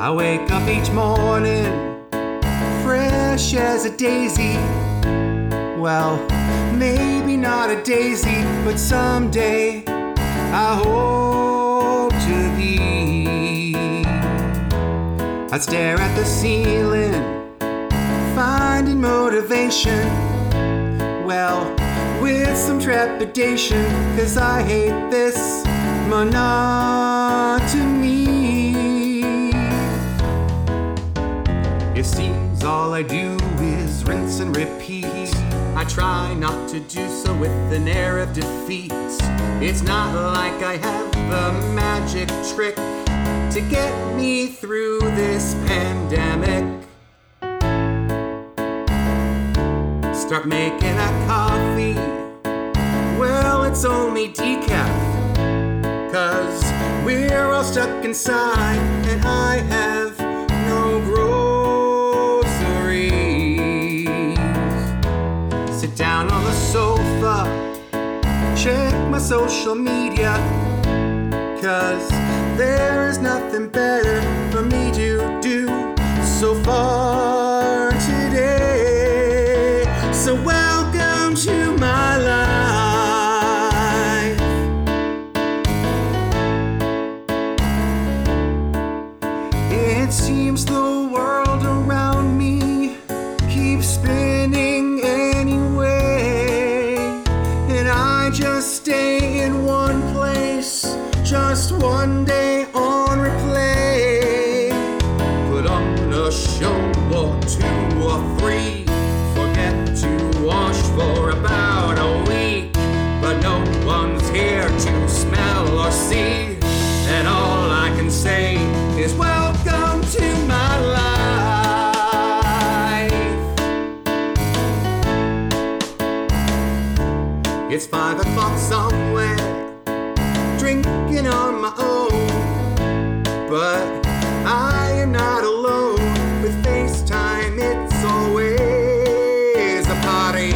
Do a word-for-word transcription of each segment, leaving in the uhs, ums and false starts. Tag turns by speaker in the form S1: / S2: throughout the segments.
S1: I wake up each morning, fresh as a daisy. Well, maybe not a daisy, but someday I hope to be. I stare at the ceiling, finding motivation. Well, with some trepidation, 'cause I hate this monotony. It seems all I do is rinse and repeat. I try not to do so with an air of defeat. It's not like I have a magic trick to get me through this pandemic. Start making a coffee, well, it's only decaf, 'cause we're all stuck inside and I have no groceries. Sit down on the sofa, check my social media, 'cause there is nothing better for me to do so far today. So welcome to my life. It seems the world around me keeps spinning anyway, and I just stay in one place, just one day on replay. Put on a show or two or three, forget to wash for about a week, but no one's here to smell or see, and all I can say is welcome to my life. It's five o'clock somewhere, drinking on my own, but I am not alone. With FaceTime, it's always a party.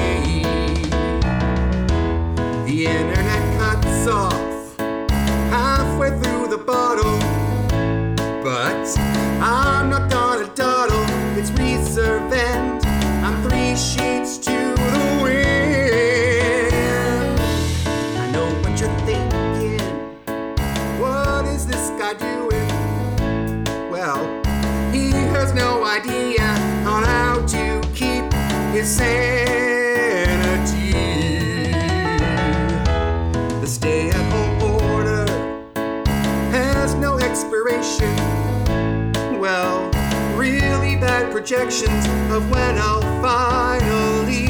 S1: The internet cuts off halfway through the bottle, but I'm not gonna dawdle. It's reserve and I'm three sheets to the wind. I know what you're thinking. What is this guy doing? Well, he has no idea on how to keep his sanity. The stay-at-home order has no expiration. Well, really bad projections of when I'll finally